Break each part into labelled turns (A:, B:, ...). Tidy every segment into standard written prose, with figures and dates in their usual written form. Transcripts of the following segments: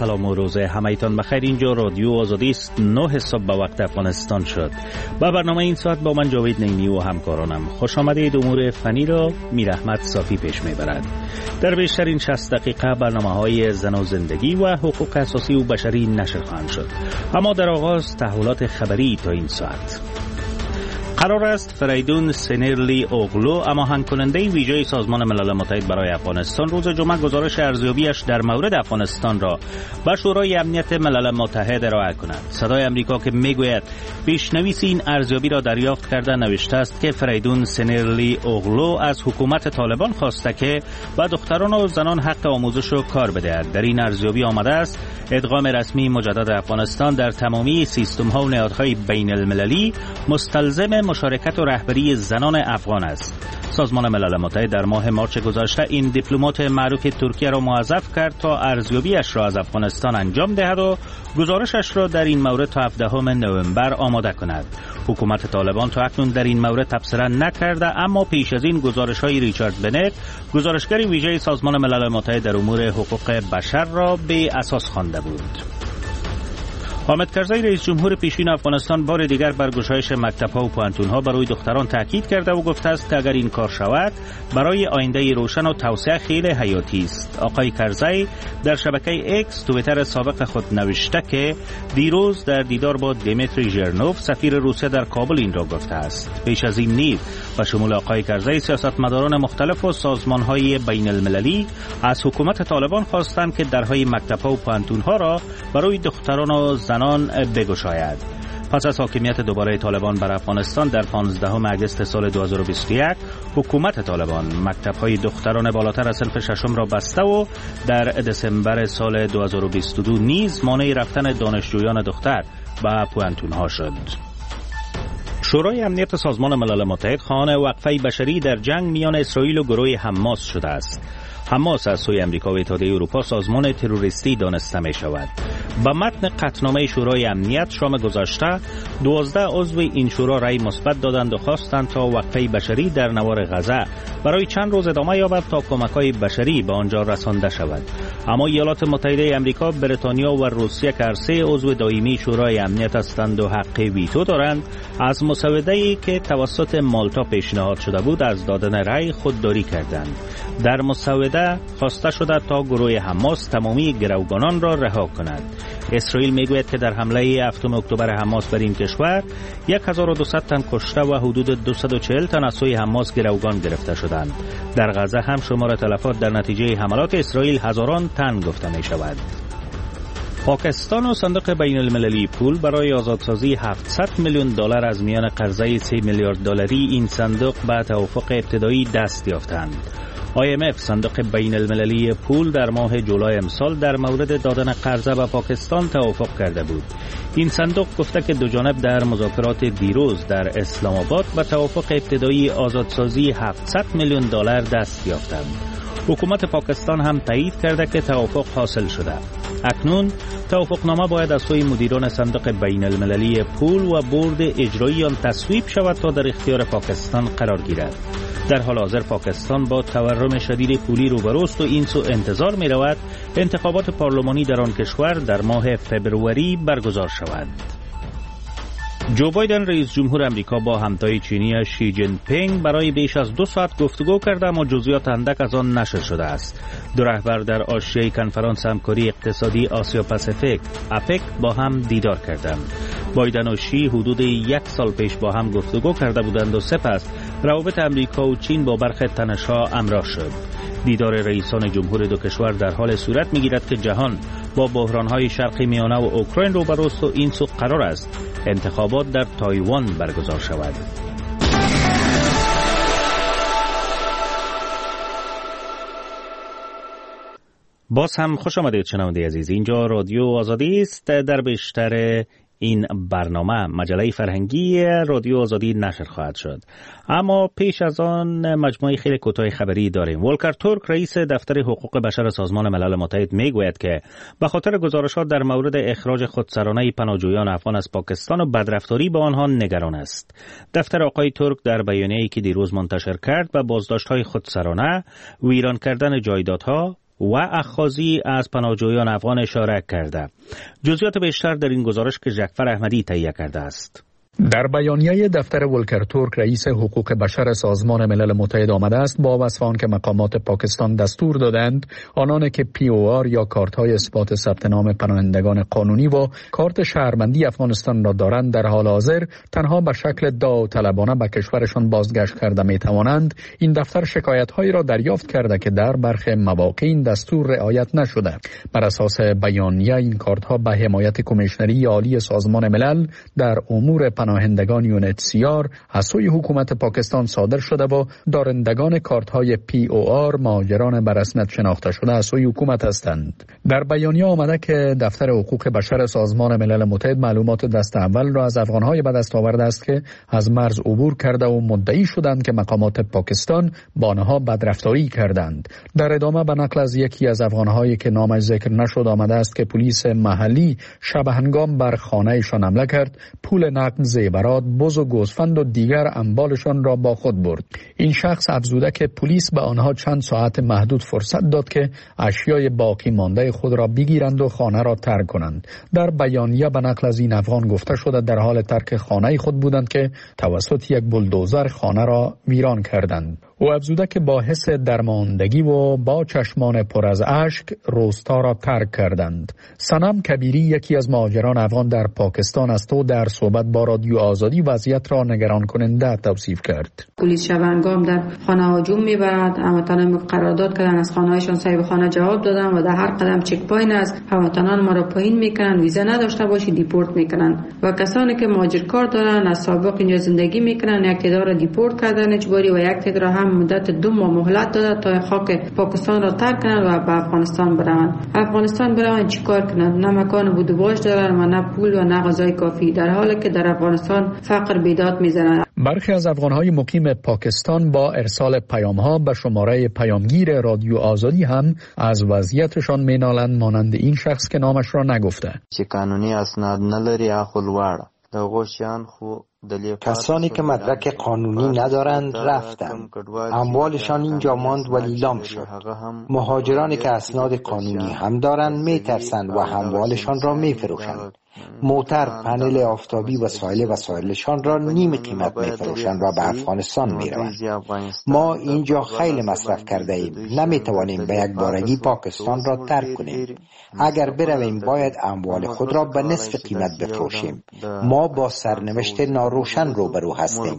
A: سلام و روز همایتان بخیر. اینجا رادیو آزادی است. 9 صبح به وقت افغانستان شد. با برنامه این ساعت با من جاوید نعیمی و همکارانم خوش آمدید. امور فنی را میر احمد صافی پیش میبرد. در بیشترین 60 دقیقه برنامه‌های زن و زندگی و حقوق اساسی و بشری نشر خواهند شد. اما در آغاز تحولات خبری تا این ساعت. قرار است فریدون سنرلی اوغلو هماهنگ کننده ویژه سازمان ملل متحد برای افغانستان روز جمعه گزارش ارزیابیش در مورد افغانستان را به شورای امنیت ملل متحد ارائه کند. صدای امریکا که میگوید پیشنویس این ارزیابی را دریافت کرده نوشته است که فریدون سنرلی اوغلو از حکومت طالبان خواسته که به دختران و زنان حق آموزش و کار بدهد. در این ارزیابی آمده است ادغام رسمی مجدد افغانستان در تمامی سیستم‌ها و نهادهای بین المللی مستلزم مشارکت و رهبری زنان افغان است. سازمان ملل متحد در ماه مارچ گذشته این دیپلمات معروف ترکیه را موظف کرد تا ارزیابیش را از افغانستان انجام دهد و گزارشش را در این مورد تا 17 نوامبر آماده کند. حکومت طالبان تا اکنون در این مورد تبصره نکرده، اما پیش از این گزارش‌های ریچارد بنت، گزارشگر ویژه سازمان ملل متحد در امور حقوق بشر را به اساس خوانده بود. حامد کرزی رئیس جمهور پیشین افغانستان بار دیگر بر گشایش مکتب‌ها و پوهنتون‌ها برای دختران تاکید کرده و گفته است که اگر این کار شود برای آینده روشن و توسعه خیلی حیاتی است. آقای کرزی در شبکه اکس توییتر سابق خود نوشته که دیروز در دیدار با دیمیتری ژرنوف سفیر روسیه در کابل این را گفته است. پیش از این نیز به شمول آقای کرزی سیاستمداران مختلف و سازمان‌های بین المللی از حکومت طالبان خواستند که درهای مکتب‌ها و پوهنتون‌ها را برای دختران و زنان بگشاید. پس از حاکمیت دوباره طالبان بر افغانستان در 15 اگست سال 2021 حکومت طالبان مکتب‌های دختران بالاتر از صنف ششم را بسته و در دسامبر سال 2022 نیز مانع رفتن دانشجویان دختر به پوهنتون‌ها شد. شورای امنیت سازمان ملل متحد خواهان وقفه بشری در جنگ میان اسرائیل و گروه حماس شده است. حماس از سوی امریکا و اتحادیه اروپا سازمان تروریستی دانسته می شود. با متن قطعنامه شورای امنیت شام گذشته 12 عضو این شورا رأی مثبت دادند و خواستند تا وقفه بشری در نوار غزه برای چند روز ادامه یابد تا کمک‌های بشری به آنجا رسانده شود. اما ایالات متحده امریکا، بریتانیا و روسیه که هر سه عضو دائمی شورای امنیت هستند و حق ویتو دارند، از مسوده‌ای که توسط مالتا پیشنهاد شده بود از دادن رأی خودداری کردند. در مسوده خواسته شده تا گروه حماس تمامی گروگانان را رها کند. اسرائیل میگوید که در حمله 7 اکتبر حماس بر این کشور 1200 تن کشته و حدود 240 تن از سوی حماس گروگان گرفته شدند. در غزه هم شمار تلفات در نتیجه حملات اسرائیل هزاران تن گفته می شود. پاکستان و صندوق بین المللی پول برای آزادسازی $700 میلیون از میان قرضه 3 میلیارد دلاری این صندوق به توافق ابتدایی دست یافتند. IMF صندوق بین المللی پول در ماه جولای امسال در مورد دادن قرضه به پاکستان توافق کرده بود. این صندوق گفته که دو جانب در مذاکرات دیروز در اسلام آباد به توافق ابتدایی آزادسازی $700 میلیون دست یافتند. حکومت پاکستان هم تایید کرده که توافق حاصل شده. اکنون توافقنامه باید از سوی مدیران صندوق بین المللی پول و بورد اجرایی آن تصویب شود تا در اختیار پاکستان قرار گیرد. در حال حاضر پاکستان با تورم شدید پولی روبروست و این سو انتظار می رود انتخابات پارلمانی در آن کشور در ماه فبروری برگزار شود. جو بایدن رئیس جمهور امریکا با همتای چینی شی جین پینگ برای بیش از 2 ساعت گفتگو کرده اما جزئیات اندک از آن نشر شده است. دو رهبر در آشیای کنفرانس همکاری اقتصادی آسیا پاسیفیک اپک با هم دیدار کردند. بایدن و شی حدود 1 سال پیش با هم گفتگو کرده بودند و سپس روابط امریکا و چین با برخی تنش‌ها همراه شد. دیدار رئیسان جمهور دو کشور در حال صورت می‌گیرد که جهان با بحران‌های شرق میانه و اوکراین روبروست و این سو قرار است انتخابات در تایوان برگزار شود. باز هم خوش آمدید شنونده عزیز. اینجا رادیو آزادی است. در بیشتر این برنامه مجله فرهنگی رادیو آزادی نشر خواهد شد. اما پیش از آن مجموعه خیلی کوتاه خبری داریم. ولکر تورک رئیس دفتر حقوق بشر سازمان ملل متحد میگوید که به خاطر گزارشات در مورد اخراج خودسرانه پناهجویان افغان از پاکستان و بدرفتاری با آنها نگران است. دفتر آقای تورک در بیانیه‌ای که دیروز منتشر کرد به بازداشت‌های خودسرانه، ویران کردن جایدادها، و اخاذی از پناهجویان افغان اشاره کرده. جزئیات بیشتر در این گزارش که جعفر احمدی تهیه کرده است.
B: در بیانیه دفتر ولکر تورک رئیس حقوق بشر سازمان ملل متحد آمده است با وصف آن که مقامات پاکستان دستور دادند آنان که POR یا کارت‌های اثبات ثبت نام پناهندگان قانونی و کارت شهروندی افغانستان را دارند در حال حاضر تنها به شکل داوطلبانه به کشورشان بازگشت کرده می‌توانند. این دفتر شکایت‌هایی را دریافت کرده که در برخی مواقع این دستور رعایت نشده. بر اساس بیانیه این کارت‌ها به حمایت کمیشنری عالی سازمان ملل در امور پناهندگان UNHCR از سوی حکومت پاکستان صادر شده و دارندگان کارت‌های POR مهاجران به رسمیت شناخته شده از سوی حکومت هستند. در بیانیه آمده که دفتر حقوق بشر سازمان ملل متحد معلومات دست اول را از افغان‌های به دست آورده است که از مرز عبور کرده و مدعی شدند که مقامات پاکستان با آنها بدرفتاری کردند. در ادامه به نقل از یکی از افغان‌هایی که نامش ذکر نشد آمده است که پلیس محلی شب هنگام بر خانه‌شان حمله کرد، پول نقد، زیورات، بز و گوسفند و دیگر اموالشان را با خود برد. این شخص افزوده که پلیس به آنها چند ساعت محدود فرصت داد که اشیای باقی مانده خود را بگیرند و خانه را ترک کنند. در بیانیه به نقل از این افغان گفته شده در حال ترک خانه خود بودند که توسط یک بولدوزر خانه را ویران کردند. او افزوده که با حس درماندگی و با چشمان پر از اشک روستا را ترک کردند. سنم کبیری یکی از مهاجران افغان در پاکستان است و در صحبت با رادیو آزادی وضعیت را نگران کننده توصیف کرد.
C: پلیس شب هنگام در خانه هجوم میبرد، هموطنان قرارداد کردن از خانه‌هایشان صاحب خانه جواب دادن و در هر قدم چک پوینت است هموطنان ما را پایین میکنن، ویزا نداشته باشی دیپورت میکنن و کسانی که مهاجر کار دارن از سابق اینجا زندگی میکنن یک تعداد را دیپورت کردن اجباری و یک تعداد هم مدت 2 ماه مهلت داده تا خاک پاکستان را ترک کنند و به افغانستان بروند. چیکار کنند؟ نه مکان بود و باش دارن و نه پول و نه غذای کافی، در حالی که در افغانستان فقر بیداد میزنند.
B: برخی از افغان‌های مقیم پاکستان با ارسال پیام‌ها به شماره پیامگیر رادیو آزادی هم از وضعیتشان مینالند، مانند این شخص که نامش را نگفته.
D: چې قانوني اسناد نه لري اخو لوړه دغه شیان خو
E: کسانی که مدرک قانونی ندارند رفتند. اموالشان اینجا ماند و لیلام شد. مهاجرانی که اسناد قانونی هم دارند میترسند و اموالشان را میفروشند. موتر، پنل آفتابی و وسایلشان را نیم قیمت میفروشند و به افغانستان میروند. ما اینجا خیلی مصرف کرده ایم، نمیتوانیم به یک بارگی پاکستان را ترک کنیم. اگر برویم باید اموال خود را به نصف قیمت بفروشیم. ما با سرنوشت ناروشن روبرو هستیم.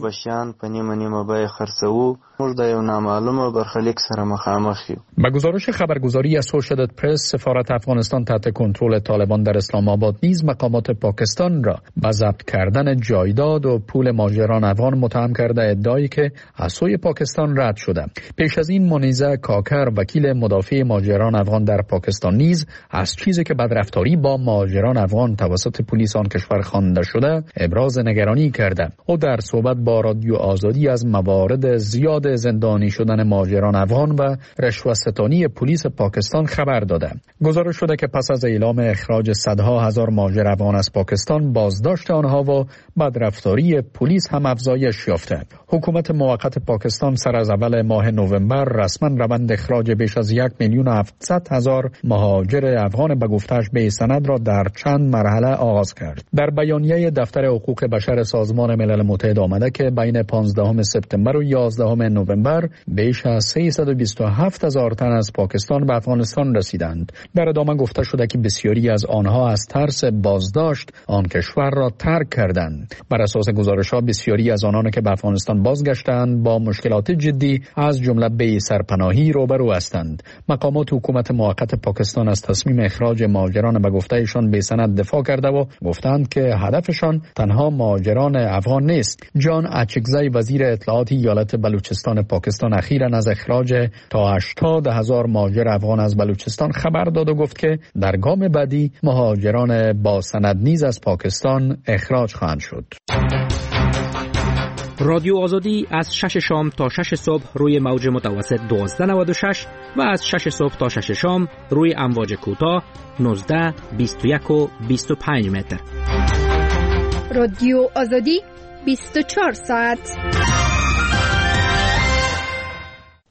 B: به گزارش خبرگزاری اسوشییتد پرس، سفارت افغانستان تحت کنترل طالبان در اسلام آباد نیز مقامات پاکستان را به ضبط کردن جایداد و پول مهاجران افغان متهم کرده، ادعایی که از سوی پاکستان رد شده. پیش از این منیزه کاکر، وکیل مدافع مهاجران افغان در پاکستان، نیز از چیزی که بدرفتاری با مهاجران افغان توسط پلیس آن کشور خوانده شده ابراز نگرانی کرده. او در صحبت با رادیو آزادی از موارد زیاد زندانی شدن مهاجران افغان و رشوه‌ستانی پلیس پاکستان خبر داده. گزارش شده که پس از اعلام اخراج صدها هزار مهاجر افغان از پاکستان، بازداشت آنها و بدرفتاری پلیس هم افزایش یافته. حکومت موقت پاکستان سر از اول ماه نوامبر رسما روند اخراج بیش از 1,700,000 مهاجر افغان به گفته‌اش بی سند را در چند مرحله آغاز کرد. در بیانیه دفتر حقوق بشر سازمان ملل متحد آمده که بین 15 سپتامبر و 11 نوامبر بیش از 327,000 تن از پاکستان به افغانستان رسیدند. در ادامه گفته شده که بسیاری از آنها از ترس بازداشت آن کشور را ترک کردند. بر اساس گزارش‌ها بسیاری از آنان که به افغانستان بازگشتند با مشکلات جدی از جمله بی سرپناهی روبرو هستند. مقامات حکومت موقت پاکستان از تصمیم اخراج مهاجران به گفته‌ایشان بی سند دفاع کرده و گفتند که هدفشان تنها مهاجران افغان نیست. جان اچکزی، وزیر اطلاعات ایالت بلوچستان پاکستان، اخیراً از اخراج تا 80,000 مهاجر افغان از بلوچستان خبر داد و گفت که در گام بعدی مهاجران با سند نیز از پاکستان اخراج خواهند شد.
F: رادیو آزادی از 6 شام تا 6 صبح روی موج متوسط 1296 و از 6 صبح تا 6 شام روی امواج کوتاه 19، 21 و 25 متر.
G: رادیو آزادی 24 ساعت.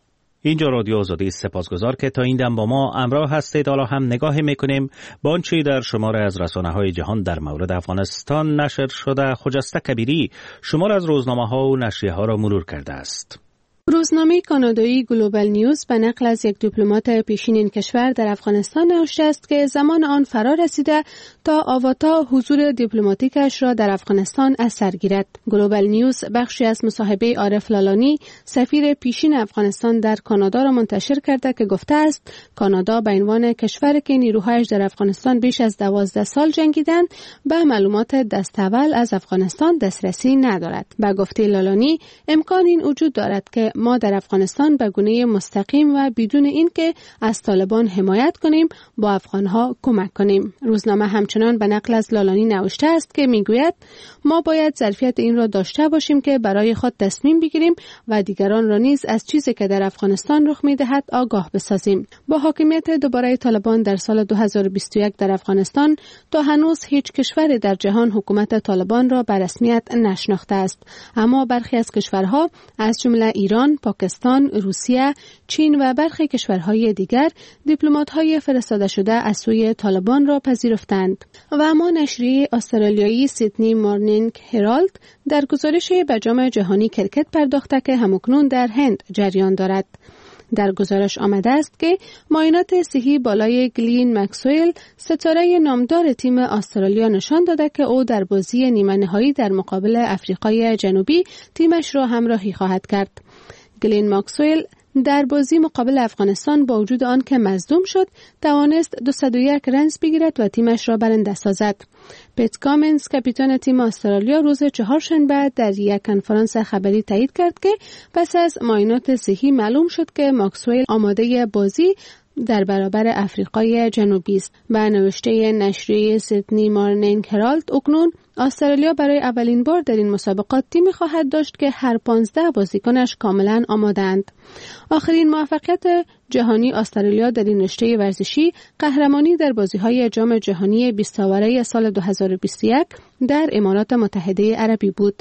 A: اینجا رادیو آزادی است. سپاسگزار که تا این دم با ما همراه هستید. حالا هم نگاهی میکنیم با آنچه در شماره از رسانه‌های جهان در مورد افغانستان نشر شده. خجسته کبیری شمار از روزنامه‌ها و نشریه‌ها را مرور کرده است.
H: روزنامه کانادایی گلوبال نیوز به نقل از یک دیپلمات پیشین این کشور در افغانستان نوشته است که زمان آن فرا رسیده تا آواتا حضور دیپلماتیکش را در افغانستان از سر گیرد. گلوبال نیوز بخشی از مصاحبه عارف لالانی سفیر پیشین افغانستان در کانادا را منتشر کرده که گفته است کانادا به عنوان کشوری که نیروهایش در افغانستان بیش از 12 سال جنگیدند به معلومات دستاول از افغانستان دسترسی ندارد. به گفته لالانی امکان این وجود دارد که ما در افغانستان به گونه مستقیم و بدون اینکه از طالبان حمایت کنیم با افغانها کمک کنیم. روزنامه همچنان به نقل از لالانی نوشته است که میگوید ما باید ظرفیت این را داشته باشیم که برای خود تصمیم بگیریم و دیگران را نیز از چیزی که در افغانستان رخ میدهد آگاه بسازیم. با حاکمیت دوباره طالبان در سال 2021 در افغانستان تا هنوز هیچ کشوری در جهان حکومت طالبان را به رسمیت نشناخته است، اما برخی از کشورها از جمله ایران، پاکستان، روسیه، چین و برخی کشورهای دیگر دیپلمات‌های فرستاده شده از سوی طالبان را پذیرفتند. و اما نشریه استرالیایی سیدنی مورنینگ هرالد در گزارشی به جام جهانی کرکت پرداخته که همکنون در هند جریان دارد. در گزارش آمده است که معاینات صحی بالای گلین مکسویل ستاره نامدار تیم استرالیا نشان داده که او در بازی نیمه نهایی در مقابل افریقای جنوبی تیمش را همراهی خواهد کرد. گلین مکسویل در بازی مقابل افغانستان با وجود آن که مصدوم شد توانست 201 رنز بگیرد و تیمش را برنده سازد. پیت کامنز کاپیتان تیم استرالیا روز چهارشنبه در یک کنفرانس خبری تایید کرد که پس از معاینات صحی معلوم شد که ماکسویل آماده بازی در برابر افریقای جنوبی است. به نوشته نشریه سیدنی مورنینگ هرالد اکنون استرالیا برای اولین بار در این مسابقات تیمی خواهد داشت که هر 15 بازیکنش کاملا آماده‌اند. آخرین موفقیت جهانی استرالیا در این رشته ورزشی قهرمانی در بازی‌های جام جهانی 20 آوره سال 2021 در امارات متحده عربی بود.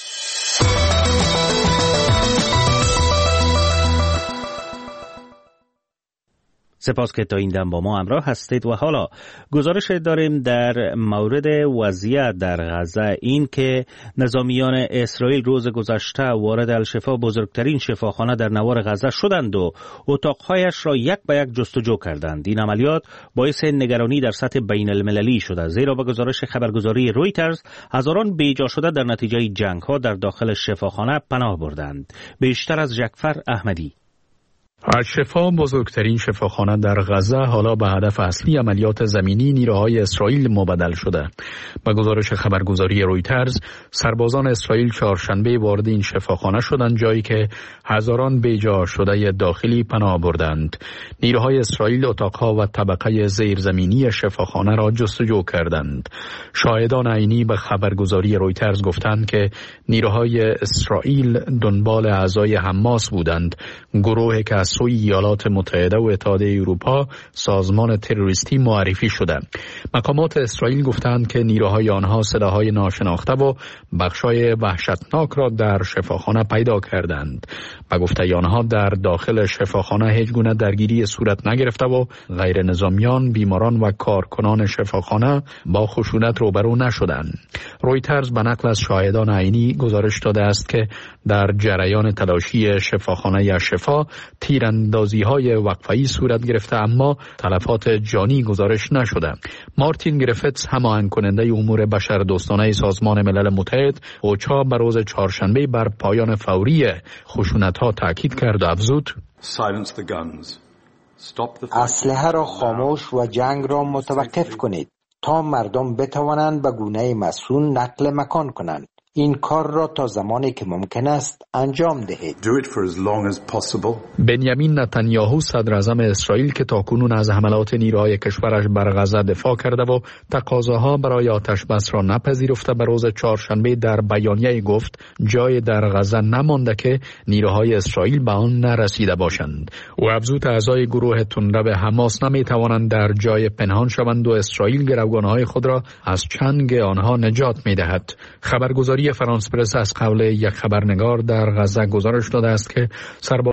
A: سپاس که تا این دم با ما همراه هستید. و حالا گزارش داریم در مورد وضعیت در غزه، این که نظامیان اسرائیل روز گذشته وارد الشفا بزرگترین شفاخانه در نوار غزه شدند و اتاقهایش را یک به یک جستجو کردند. این عملیات باعث نگرانی در سطح بین المللی شده، زیرا به گزارش خبرگزاری رویترز هزاران بیجا شده در نتیجه جنگ‌ها در داخل شفاخانه پناه بردند. بیشتر از جعفر احمدی.
B: الشفا بزرگترین شفاخانه در غزه حالا به هدف اصلی عملیات زمینی نیروهای اسرائیل مبدل شده. به گزارش خبرگزاری رویترز سربازان اسرائیل چهارشنبه وارد این شفاخانه شدند، جایی که هزاران بیجا شده داخلی پناه بردند. نیروهای اسرائیل اتاقها و طبقه زیرزمینی شفاخانه را جستجو کردند. شاهدان عینی به خبرگزاری رویترز گفتند که نیروهای اسرائیل دنبال اعضای حماس بودند، گروهی که از سوی ایالات متحده و اتحادیه اروپا سازمان تروریستی معرفی شده. مقامات اسرائیل گفتند که نیروهای آنها صداهای ناشناخته و بخشای وحشتناک را در شفاخانه پیدا کردند. به گفته آنها در داخل شفاخانه هیچ گونه درگیری صورت نگرفته و غیر نظامیان، بیماران و کارکنان شفاخانه با خشونت روبرو نشدند. رویترز به نقل از شاهدان عینی گزارش داده است که در جریان تلاشی شفاخانه شفا تیراندازی‌های وقفه‌ای صورت گرفته، اما تلفات جانی گزارش نشده. مارتین گریفتس، هماهنگ کننده امور بشردوستانه سازمان ملل متحد، اوچا به روز چهارشنبه بر پایان فوری خشونت‌ها تاکید کرد و افزود:
E: اسلحه را خاموش و جنگ را متوقف کنید تا مردم بتوانند به گونه مسئول نقل مکان کنند. این کار را تا زمانی که ممکن است انجام دهید.
B: بنیامین نتانیاهو صدر اعظم اسرائیل که تاکنون از حملات نیروهای کشورش بر غزه دفاع کرده و تقاضاها برای آتش بس را نپذیرفته، به روز چهارشنبه در بیانیه گفت جای در غزه نمانده که نیروهای اسرائیل به آن نرسیده باشند. او افزود اعضای گروه تندرو حماس نمیتوانند در جای پنهان شوند و اسرائیل گروگانهای خود را از چنگ آنها نجات میدهد. خبرگزاری فرانس پرس از قول یک خبرنگار در غزه گزارش داده است که